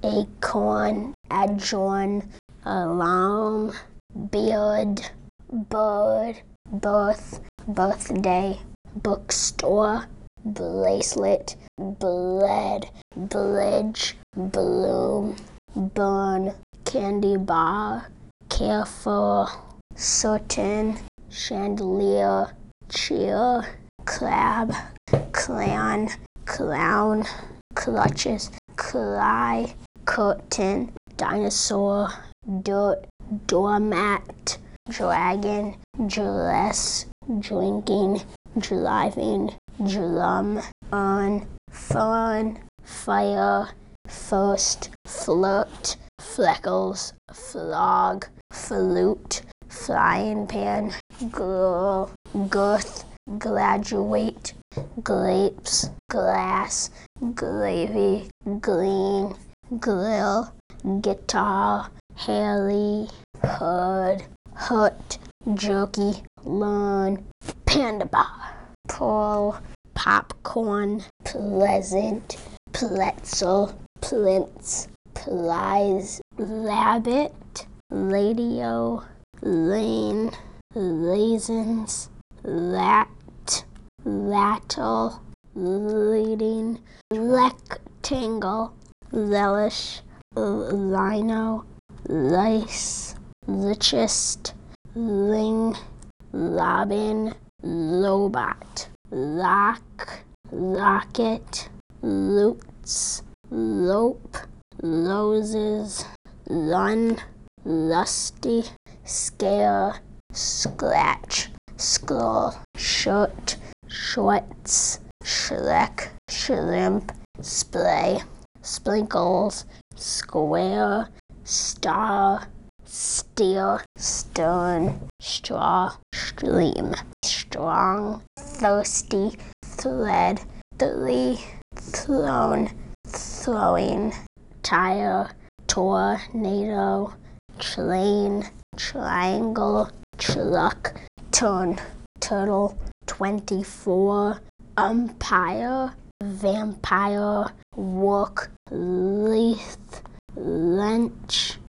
acorn, adjourn, alarm, beard, bird, birth, birthday, bookstore, bracelet, bread, bridge, bloom, burn, candy bar, careful, certain, chandelier, cheer, crab, crayon, clown, clutches, cry, curtain, dinosaur, dirt, doormat, dragon, dress, drinking, driving, drum, urn, fern, fire, first, flirt, freckles, frog, flute, frying pan, girl, girth, graduate, grapes, glass, gravy, green, grill, guitar, hairy, herd, hurt, jerky, learn, panda bar, pearl, popcorn, pleasant, pretzel, plinth, prize, rabbit, radio, lane, raisins, rat, rattle, leading, rectangle, relish, rhino, lice, richest, ring, robin, robot, rock, rocket, roots, rope, roses, run, rusty, scare, scratch, scroll, shirt, shorts, shrek, shrimp, spray, sprinkles, square, star, steer, stern, straw, stream, strong, thirsty, thread, three, throne, throwing, tire, tornado, train, triangle, truck, turn, turtle, 24, umpire, vampire, work, wreath, lunch,